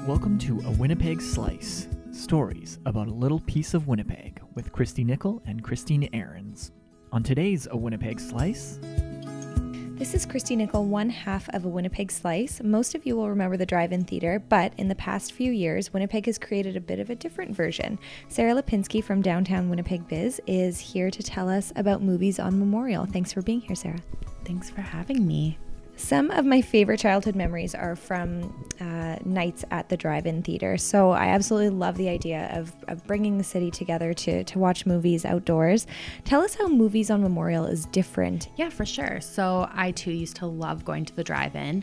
Welcome to A Winnipeg Slice, stories about a little piece of Winnipeg with Christy Nickel and Christine Ahrens. On today's A Winnipeg Slice... This is Christy Nickel, one half of A Winnipeg Slice. Most of you will remember the drive-in theater, but in the past few years, Winnipeg has created a bit of a different version. Sarah Lipinski from Downtown Winnipeg Biz is here to tell us about Movies on Memorial. Thanks for being here, Sarah. Thanks for having me. Some of my favorite childhood memories are from nights at the drive-in theater. So I absolutely love the idea of bringing the city together to watch movies outdoors. Tell us how Movies on Memorial is different. Yeah, for sure. So I too used to love going to the drive-in,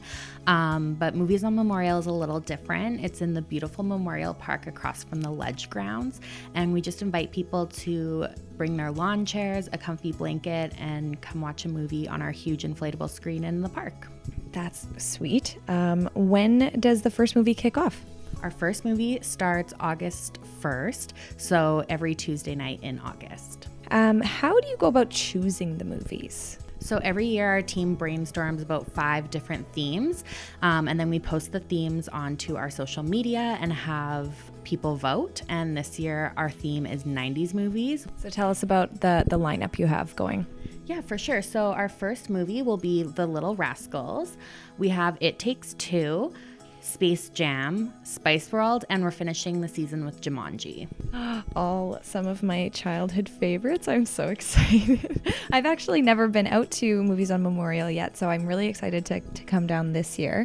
but Movies on Memorial is a little different. It's in the beautiful Memorial Park across from the Ledge grounds, and we just invite people to bring their lawn chairs, a comfy blanket, and come watch a movie on our huge inflatable screen in the park. That's sweet. When does the first movie kick off? Our first movie starts August 1st, so every Tuesday night in August. How do you go about choosing the movies? So every year our team brainstorms about 5 different themes, and then we post the themes onto our social media and have people vote. And this year our theme is 90s movies. So tell us about the lineup you have going. Yeah, for sure. So our first movie will be The Little Rascals. We have It Takes Two, Space Jam, Spice World, and we're finishing the season with Jumanji. All some of my childhood favorites. I'm so excited. I've actually never been out to Movies on Memorial yet, so I'm really excited to come down this year.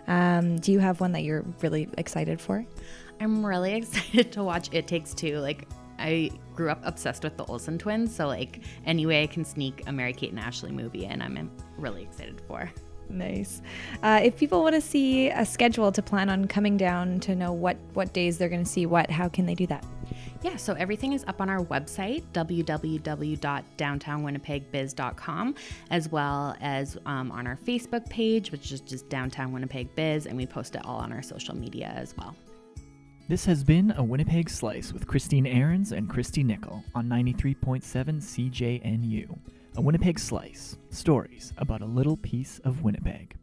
Do you have one that you're really excited for? I'm really excited to watch It Takes Two. I grew up obsessed with the Olsen twins, so any way I can sneak a Mary-Kate and Ashley movie in, I'm really excited for. Nice. If people want to see a schedule to plan on coming down to know what days they're going to see what, how can they do that? Yeah, so everything is up on our website, www.downtownwinnipegbiz.com, as well as on our Facebook page, which is just Downtown Winnipeg Biz, and we post it all on our social media as well. This has been A Winnipeg Slice with Christine Ahrens and Christy Nickel on 93.7 CJNU. A Winnipeg Slice, stories about a little piece of Winnipeg.